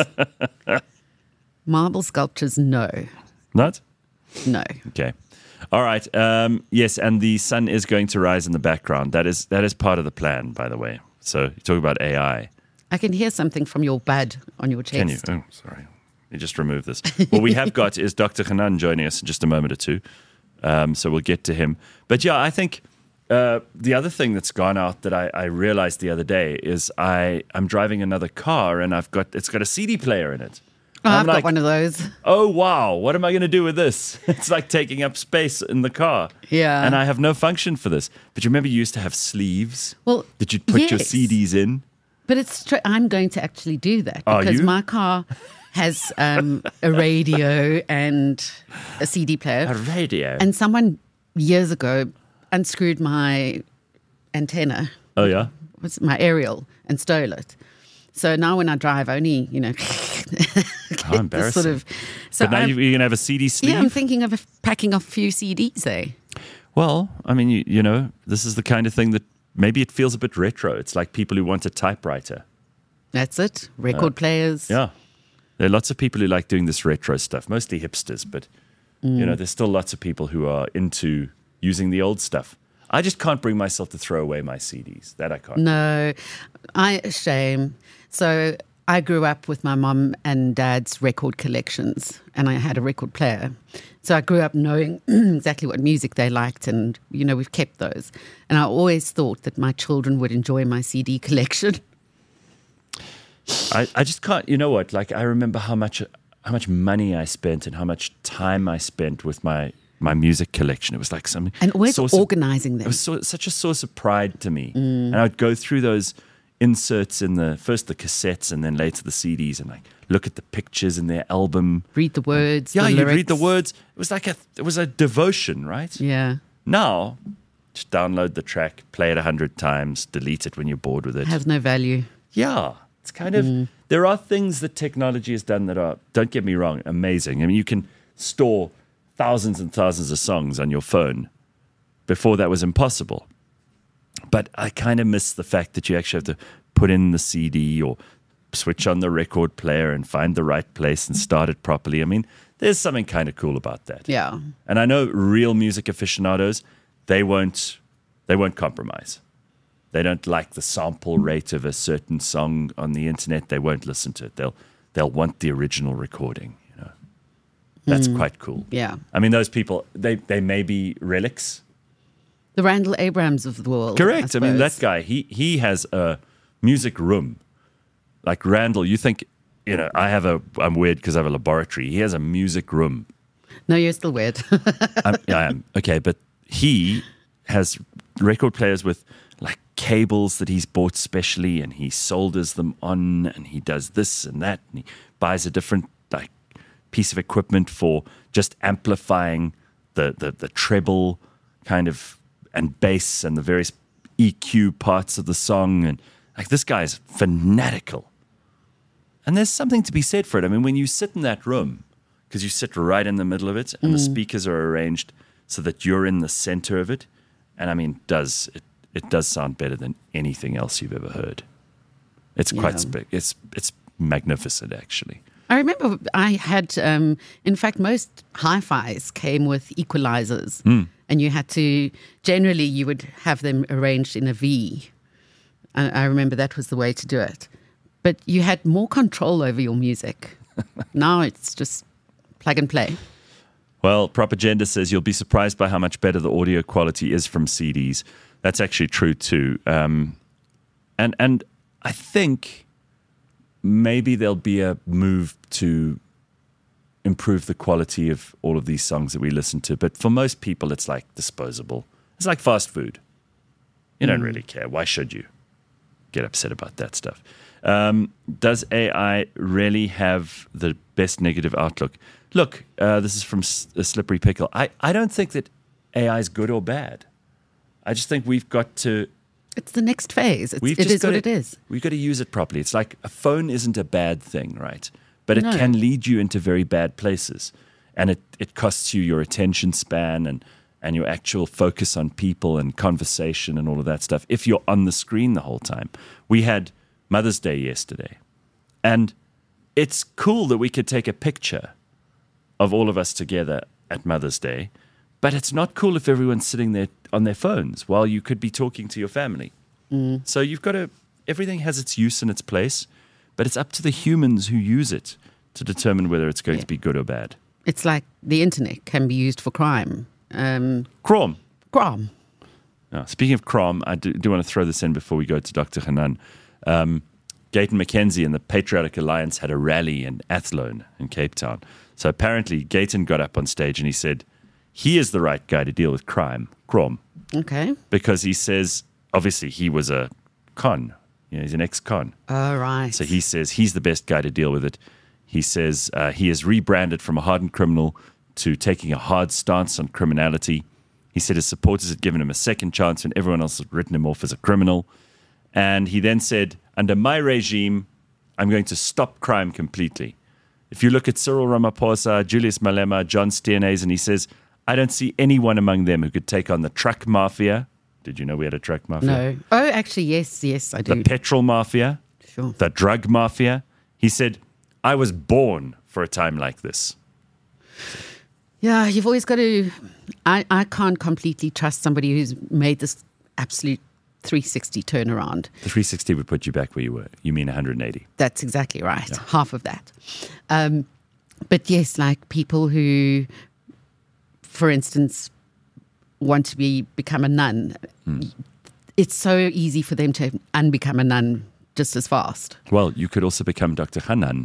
Marble sculptures, no, Not no. okay. All right. Um, yes, and the sun is going to rise in the background. That is that is part of the plan, by the way. So you talk about A I. I can hear something from your bud on your chest. Can you? Oh, sorry. Let me just remove this. What we have got is Doctor Hanan joining us in just a moment or two. Um, so we'll get to him. But yeah, I think uh, the other thing that's gone out that I, I realized the other day is I, I'm driving another car and I've got it's got a C D player in it. Oh, I'm I've like, got one of those. Oh, wow. What am I going to do with this? It's like taking up space in the car. Yeah. And I have no function for this. But you remember you used to have sleeves? Well, Did you put your yes. C Ds in? But it's tr- I'm going to actually do that Are because you? my car has um, a radio and a C D player. A radio? And someone years ago unscrewed my antenna, Oh, yeah? what's it, my aerial, and stole it. So now when I drive, I only, you know, How embarrassing. sort of. So But now I'm- you- you're going to have a C D sleeve? yeah, I'm thinking of packing off a few C Ds there. Well, I mean, you, you know, this is the kind of thing that maybe it feels a bit retro. It's like people who want a typewriter. That's it. Record players. Yeah. There are lots of people who like doing this retro stuff, mostly hipsters, but, you know, there's still lots of people who are into using the old stuff. I just can't bring myself to throw away my C Ds. That I can't. No, I shame. So I grew up with my mum and dad's record collections, and I had a record player. So I grew up knowing exactly what music they liked, and you know we've kept those. And I always thought that my children would enjoy my C D collection. I, I just can't. You know what? Like I remember how much how much money I spent and how much time I spent with my my music collection. It was like something And always source of- organising It them. was so, such a source of pride to me. And I would go through those inserts in the first the cassettes and then later the C Ds and like look at the pictures in their album. Read the words. Yeah, the you lyrics. read the words. It was like a it was a devotion, right? Yeah, Now, just download the track, play it a hundred times, delete it when you're bored with it. has no value. Yeah, it's kind of there are things that technology has done that are, don't get me wrong, amazing. I mean, you can store thousands and thousands of songs on your phone. Before that was impossible. But I kind of miss the fact that you actually have to put in the C D or switch on the record player and find the right place and start it properly. I mean, there's something kind of cool about that. Yeah, And I know real music aficionados, they won't they won't compromise. They don't like the sample rate of a certain song on the internet. They won't listen to it. They'll they'll want the original recording, you know. That's quite cool. yeah. I mean, those people, they, they may be relics. The Randall Abrams of the world. Correct. I, mean, that suppose. guy, he he has a music room. Like Randall, you think, you know, I have a, I'm weird because I have a laboratory. He has a music room. No, you're still weird. I'm, I am. Okay, but he has record players with like cables that he's bought specially and he solders them on and he does this and that and he buys a different like piece of equipment for just amplifying the, the, the treble kind of and bass and the various E Q parts of the song. And like this guy's fanatical. And there's something to be said for it. I mean, when you sit in that room, because you sit right in the middle of it and the speakers are arranged so that you're in the center of it. And I mean, does it, it does sound better than anything else you've ever heard. It's quite Yeah. spe- it's it's magnificent, actually. I remember I had, um, in fact, most hi-fis came with equalizers, and you had to. Generally, you would have them arranged in a V. I, I remember that was the way to do it. But you had more control over your music. Now it's just plug and play. Well, Propaganda says you'll be surprised by how much better the audio quality is from C Ds. That's actually true too. Um, and and I think maybe there'll be a move to improve the quality of all of these songs that we listen to. But for most people, it's like disposable. It's like fast food. You don't really care. Why should you get upset about that stuff? Um, does A I really have the best negative outlook? Look, uh, this is from S- a Slippery Pickle. I, I don't think that A I is good or bad. I just think we've got to It's the next phase. It's, We've it just is what gotta- it is. We've got to use it properly. It's like a phone isn't a bad thing, right? But it No. can lead you into very bad places. And it, it costs you your attention span and, and your actual focus on people and conversation and all of that stuff if you're on the screen the whole time. We had Mother's Day yesterday. And it's cool that we could take a picture of all of us together at Mother's Day. But it's not cool if everyone's sitting there on their phones while you could be talking to your family. So you've got to, everything has its use and its place, but it's up to the humans who use it to determine whether it's going Yeah. to be good or bad. It's like the internet can be used for crime. Um, Chrome. crime. Now, speaking of Crom, I do, do want to throw this in before we go to Doctor Hanan. Um, Gayton McKenzie and the Patriotic Alliance had a rally in Athlone in Cape Town. So apparently Gayton got up on stage and he said he is the right guy to deal with crime, Crom. Okay. Because he says, obviously, he was a con. You know, he's an ex-con. All right. So he says he's the best guy to deal with it. He says uh, he has rebranded from a hardened criminal to taking a hard stance on criminality. He said his supporters had given him a second chance when everyone else had written him off as a criminal. And he then said, under my regime, I'm going to stop crime completely. If you look at Cyril Ramaphosa, Julius Malema, John Steenhuisen, he says, I don't see anyone among them who could take on the truck mafia. Did you know we had a truck mafia? No. Oh, actually, yes, yes, I do. The petrol mafia. Sure. The drug mafia. He said, I was born for a time like this. Yeah, you've always got to... I, I can't completely trust somebody who's made this absolute three sixty turnaround. The three sixty would put you back where you were. You mean one hundred eighty. That's exactly right. Yeah. Half of that. Um, but yes, like people who, for instance, want to be become a nun, mm. it's so easy for them to unbecome a nun just as fast. Well, you could also become Doctor Hanan.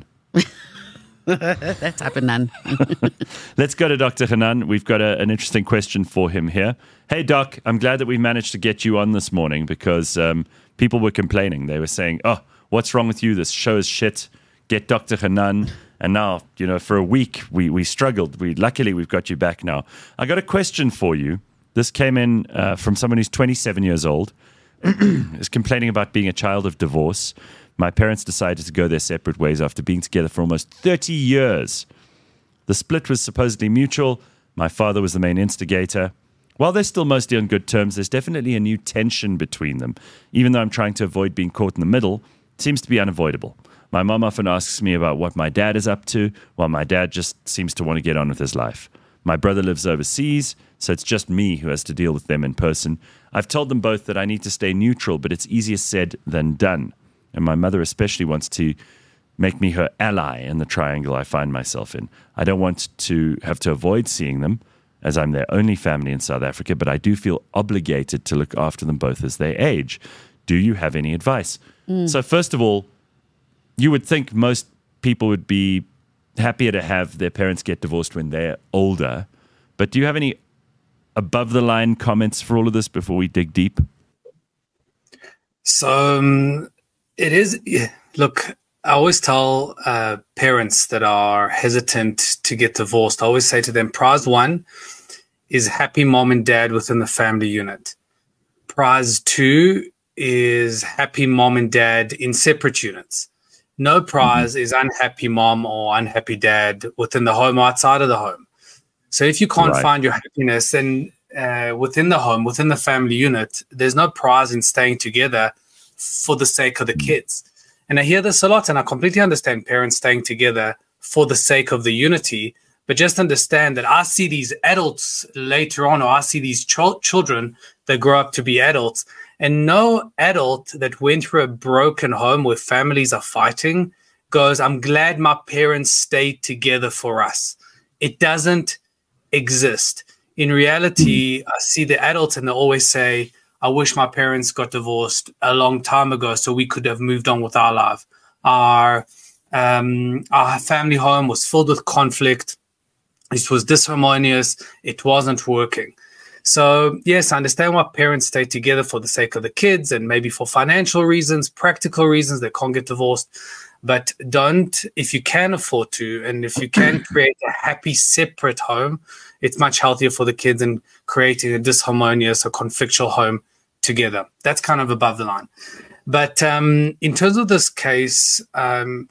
That type of nun. Let's go to Doctor Hanan. We've got a, an interesting question for him here. Hey, Doc, I'm glad that we managed to get you on this morning because um, people were complaining. They were saying, oh, what's wrong with you? This show is shit. Get Doctor Hanan. And now, you know, for a week, we, we struggled. We Luckily, we've got you back now. I got a question for you. This came in uh, from someone who's twenty-seven years old. Is complaining about being a child of divorce. My parents decided to go their separate ways after being together for almost thirty years. The split was supposedly mutual. My father was the main instigator. While they're still mostly on good terms, there's definitely a new tension between them. Even though I'm trying to avoid being caught in the middle, it seems to be unavoidable. My mom often asks me about what my dad is up to, while my dad just seems to want to get on with his life. My brother lives overseas, so it's just me who has to deal with them in person. I've told them both that I need to stay neutral, but it's easier said than done. And my mother especially wants to make me her ally in the triangle I find myself in. I don't want to have to avoid seeing them, as I'm their only family in South Africa, but I do feel obligated to look after them both as they age. Do you have any advice? Mm. So first of all, you would think most people would be happier to have their parents get divorced when they're older. But do you have any above-the-line comments for all of this before we dig deep? So um, it is, look, I always tell uh, parents that are hesitant to get divorced, I always say to them, prize one is happy mom and dad within the family unit. Prize two is happy mom and dad in separate units. No prize mm-hmm. is unhappy mom or unhappy dad within the home or outside of the home. So if you can't right. find your happiness then uh, within the home, within the family unit, there's no prize in staying together for the sake of the mm-hmm. kids. And I hear this a lot, and I completely understand parents staying together for the sake of the unity. But just understand that I see these adults later on, or I see these ch- children that grow up to be adults. And no adult that went through a broken home where families are fighting goes, I'm glad my parents stayed together for us. It doesn't exist. In reality, I see the adults and they always say, I wish my parents got divorced a long time ago so we could have moved on with our life. Our, um, our family home was filled with conflict. It was disharmonious. It wasn't working. So, yes, I understand why parents stay together for the sake of the kids and maybe for financial reasons, practical reasons, they can't get divorced. But don't, if you can afford to, and if you can create a happy, separate home, it's much healthier for the kids than creating a disharmonious or conflictual home together. That's kind of above the line. But um, in terms of this case, um,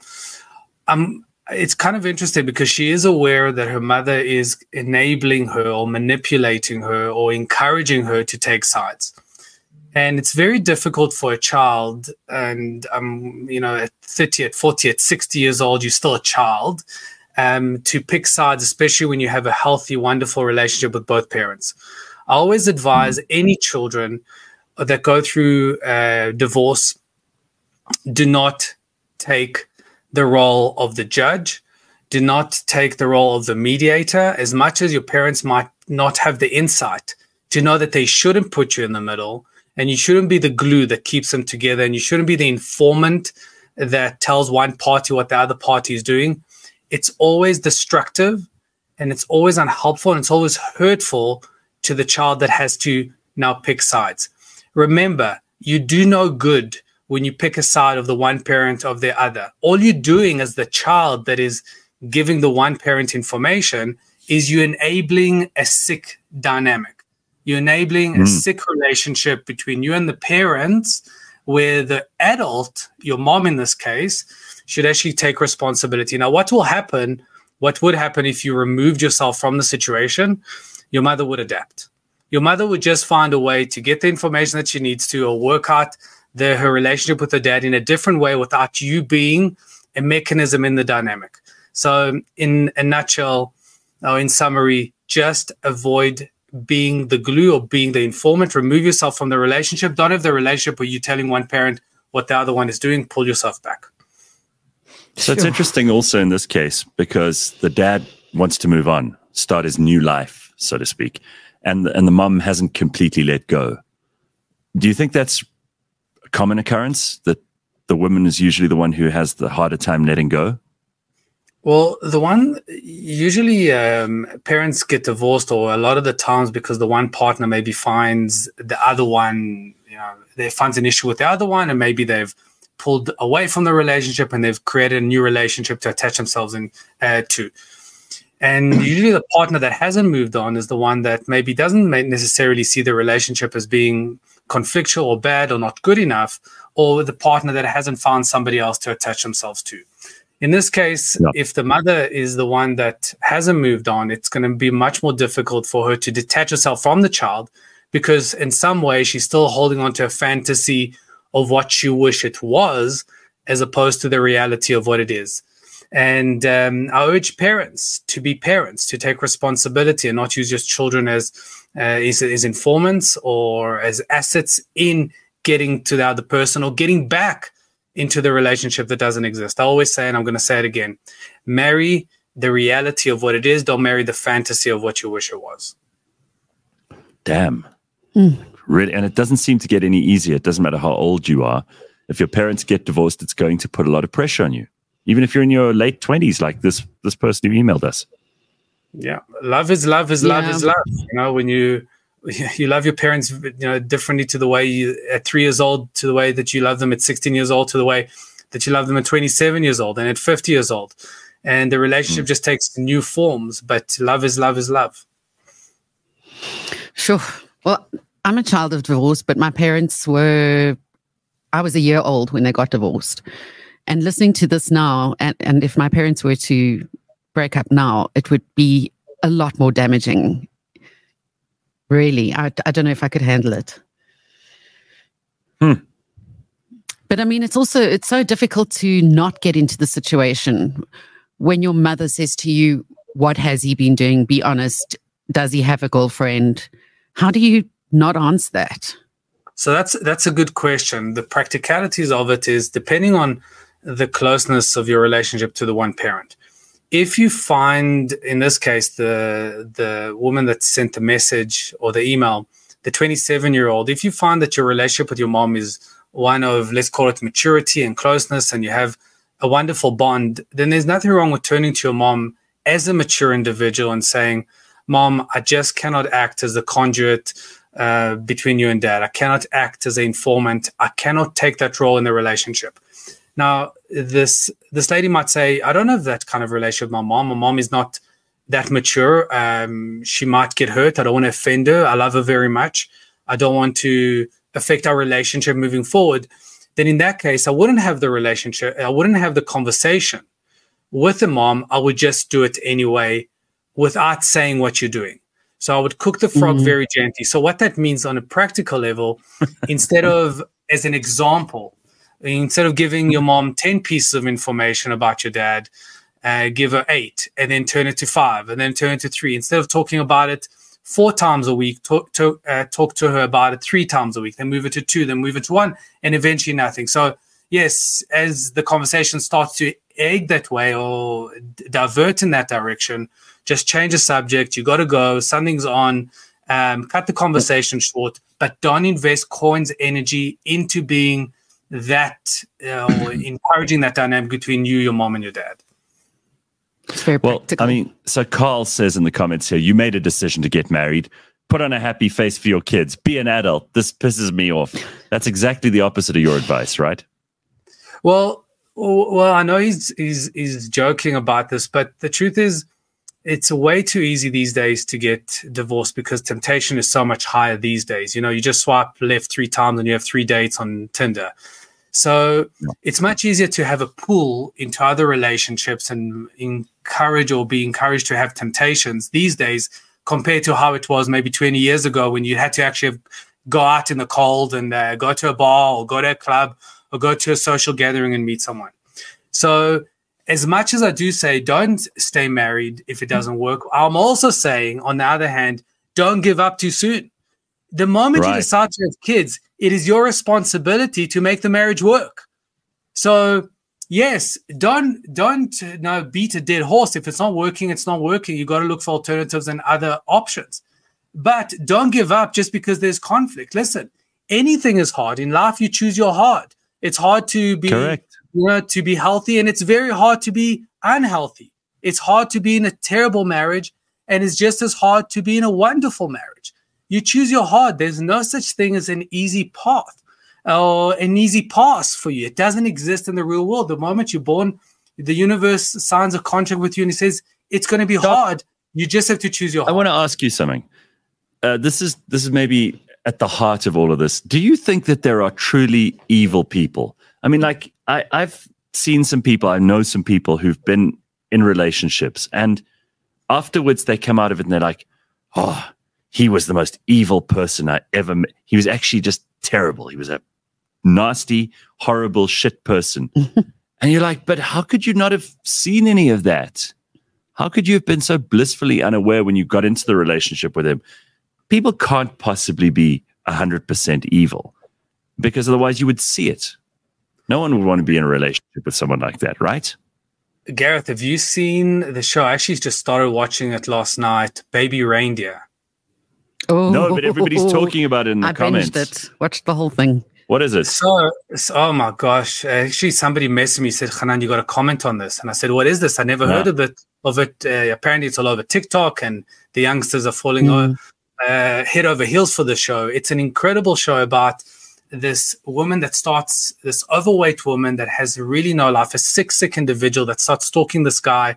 I'm it's kind of interesting because she is aware that her mother is enabling her or manipulating her or encouraging her to take sides. And it's very difficult for a child. And, um, you know, at thirty, at forty, at sixty years old, you're still a child, um, to pick sides, especially when you have a healthy, wonderful relationship with both parents. I always advise any children that go through uh, divorce, do not take the role of the judge, do not take the role of the mediator. As much as your parents might not have the insight to know that they shouldn't put you in the middle, and you shouldn't be the glue that keeps them together, and you shouldn't be the informant that tells one party what the other party is doing. It's always destructive, and it's always unhelpful, and it's always hurtful to the child that has to now pick sides. Remember, you do no good when you pick a side of the one parent of the other. All you're doing as the child that is giving the one parent information is you enabling a sick dynamic. You're enabling mm. a sick relationship between you and the parents, where the adult, your mom in this case, should actually take responsibility. Now, what will happen, what would happen if you removed yourself from the situation? Your mother would adapt. Your mother would just find a way to get the information that she needs to, or work out the, her relationship with her dad in a different way without you being a mechanism in the dynamic. So in a nutshell, or in summary, just avoid being the glue or being the informant. Remove yourself from the relationship. Don't have the relationship where you're telling one parent what the other one is doing. Pull yourself back. So it's interesting also in this case, because the dad wants to move on, start his new life, so to speak, and the, and the mom hasn't completely let go. Do you think that's a common occurrence, that the woman is usually the one who has the harder time letting go? Well, the one, usually um, parents get divorced, or a lot of the times because the one partner maybe finds the other one, you know, they finds an issue with the other one, and maybe they've pulled away from the relationship and they've created a new relationship to attach themselves in uh, to. And usually the partner that hasn't moved on is the one that maybe doesn't necessarily see the relationship as being conflictual or bad or not good enough, or the partner that hasn't found somebody else to attach themselves to. In this case, yeah. if the mother is the one that hasn't moved on, it's going to be much more difficult for her to detach herself from the child, because in some way she's still holding on to a fantasy of what you wish it was, as opposed to the reality of what it is. And um, I urge parents to be parents, to take responsibility and not use your children as, uh, as, as informants or as assets in getting to the other person or getting back into the relationship that doesn't exist. I always say, and I'm going to say it again, marry the reality of what it is. Don't marry the fantasy of what you wish it was. Damn. Mm. Really, and it doesn't seem to get any easier. It doesn't matter how old you are. If your parents get divorced, it's going to put a lot of pressure on you. Even if you're in your late twenties, like this this person who emailed us. Yeah, love is love is yeah. love is love. You know, when you you love your parents, you know, differently to the way you at three years old, to the way that you love them at sixteen years old, to the way that you love them at twenty-seven years old and at fifty years old, and the relationship mm. just takes new forms. But love is love is love. Sure. Well, I'm a child of divorce, but my parents were. I was a year old when they got divorced. And listening to this now, and, and if my parents were to break up now, it would be a lot more damaging. Really, I, I don't know if I could handle it. Hmm. But I mean, it's also, it's so difficult to not get into the situation when your mother says to you, what has he been doing? Be honest. Does he have a girlfriend? How do you not answer that? So that's that's a good question. The practicalities of it is depending on the closeness of your relationship to the one parent. If you find, in this case, the the woman that sent the message or the email, the twenty-seven-year-old, if you find that your relationship with your mom is one of, let's call it maturity and closeness, and you have a wonderful bond, then there's nothing wrong with turning to your mom as a mature individual and saying, Mom, I just cannot act as a conduit uh, between you and Dad. I cannot act as an informant. I cannot take that role in the relationship. Now, this this lady might say, I don't have that kind of relationship with my mom. My mom is not that mature. Um, she might get hurt. I don't want to offend her. I love her very much. I don't want to affect our relationship moving forward. Then in that case, I wouldn't have the relationship. I wouldn't have the conversation with the mom. I would just do it anyway without saying what you're doing. So I would cook the frog mm-hmm. very gently. So what that means on a practical level, instead of, as an example, instead of giving your mom ten pieces of information about your dad, uh, give her eight and then turn it to five and then turn it to three. Instead of talking about it four times a week, talk to, uh, talk to her about it three times a week, then move it to two, then move it to one, and eventually nothing. So yes, as the conversation starts to egg that way or d- divert in that direction, just change the subject. You got to go. Something's on. Um, cut the conversation short, but don't invest coins energy into being that uh, or encouraging that dynamic between you, your mom, and your dad. It's very well, practical. I mean, so Carl says in the comments here, you made a decision to get married. Put on a happy face for your kids. Be an adult. This pisses me off. That's exactly the opposite of your advice, right? Well, well, I know he's he's he's joking about this, but the truth is, it's way too easy these days to get divorced because temptation is so much higher these days. You know, you just swipe left three times and you have three dates on Tinder. So it's much easier to have a pull into other relationships and encourage or be encouraged to have temptations these days compared to how it was maybe twenty years ago when you had to actually have, go out in the cold and uh, go to a bar or go to a club or go to a social gathering and meet someone. So as much as I do say don't stay married if it doesn't work, I'm also saying, on the other hand, don't give up too soon. The moment Right. you decide to have kids, it is your responsibility to make the marriage work. So, yes, don't don't no beat a dead horse. If it's not working, it's not working. You got to look for alternatives and other options. But don't give up just because there's conflict. Listen, anything is hard in life. You choose your hard. It's hard to be Correct. You know, to be healthy, and it's very hard to be unhealthy. It's hard to be in a terrible marriage, and it's just as hard to be in a wonderful marriage. You choose your hard. There's no such thing as an easy path or an easy pass for you. It doesn't exist in the real world. The moment you're born, the universe signs a contract with you and it says it's going to be hard. You just have to choose your I hard. want to ask you something. Uh, this is this is maybe at the heart of all of this. Do you think that there are truly evil people? I mean, like I, I've seen some people, I know some people who've been in relationships, and afterwards they come out of it and they're like, oh, he was the most evil person I ever met. He was actually just terrible. He was a nasty, horrible shit person. And you're like, but how could you not have seen any of that? How could you have been so blissfully unaware when you got into the relationship with him? People can't possibly be one hundred percent evil because otherwise you would see it. No one would want to be in a relationship with someone like that, right? Gareth, have you seen the show? I actually just started watching it last night, Baby Reindeer. Oh, No, but everybody's talking about it in the I comments. binged it. Watched the whole thing. What is it? So, so, oh my gosh! Actually, somebody messaged me, said, "Hanan, you got a comment on this?" And I said, "What is this? I never No. heard of it. Of it. Uh, apparently, it's all over TikTok, and the youngsters are falling Mm. o- uh, head over heels for the show. It's an incredible show about this woman that starts, this overweight woman that has really no life, a sick, sick individual that starts stalking this guy."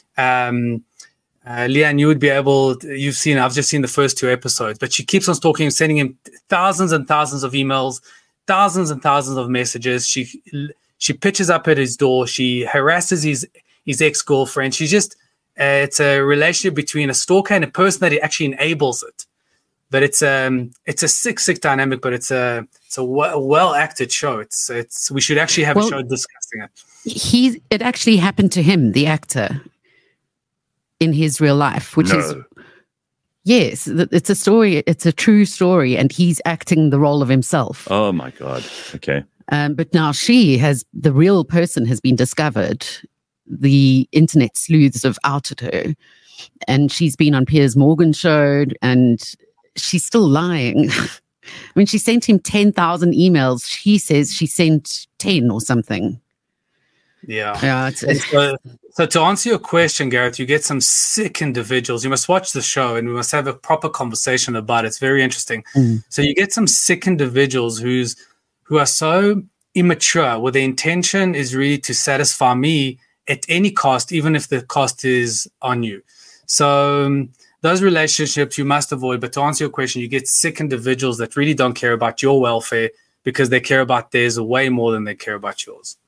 Um, Uh, Leanne, you would be able, to, you've seen, I've just seen the first two episodes, but she keeps on stalking him, sending him thousands and thousands of emails, thousands and thousands of messages. She she pitches up at his door. She harasses his, his ex-girlfriend. She just, uh, it's a relationship between a stalker and a person that actually enables it. But it's um it's a sick, sick dynamic, but it's a it's a well acted show. It's it's we should actually have Well, a show discussing it. He, it actually happened to him, the actor, in his real life, which is, No. yes, th- it's a story. It's a true story, and he's acting the role of himself. Oh my God. Okay. Um, but now she has, the real person has been discovered. The internet sleuths have outed her, and she's been on Piers Morgan's show, and she's still lying. I mean, she sent him ten thousand emails. She says she sent ten or something. Yeah. Yeah, it's, And so, so to answer your question, Gareth, you get some sick individuals. You must watch the show and we must have a proper conversation about it. It's very interesting. Mm. So you get some sick individuals who's who are so immature, where the intention is really to satisfy me at any cost, even if the cost is on you. So um, those relationships you must avoid. But to answer your question, you get sick individuals that really don't care about your welfare because they care about theirs way more than they care about yours.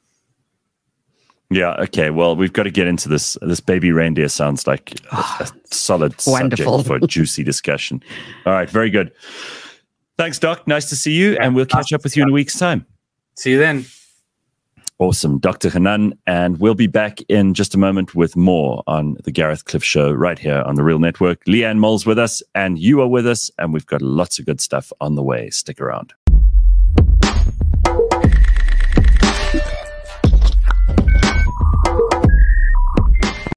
Yeah. Okay. Well, we've got to get into this. This Baby Reindeer sounds like a, a solid Wonderful. subject for juicy discussion. All right. Very good. Thanks, Doc. Nice to see you. And we'll catch up with you in a week's time. See you then. Awesome. Doctor Hanan. And we'll be back in just a moment with more on the Gareth Cliff Show right here on the Real Network. Leanne Moll's with us and you are with us. And we've got lots of good stuff on the way. Stick around.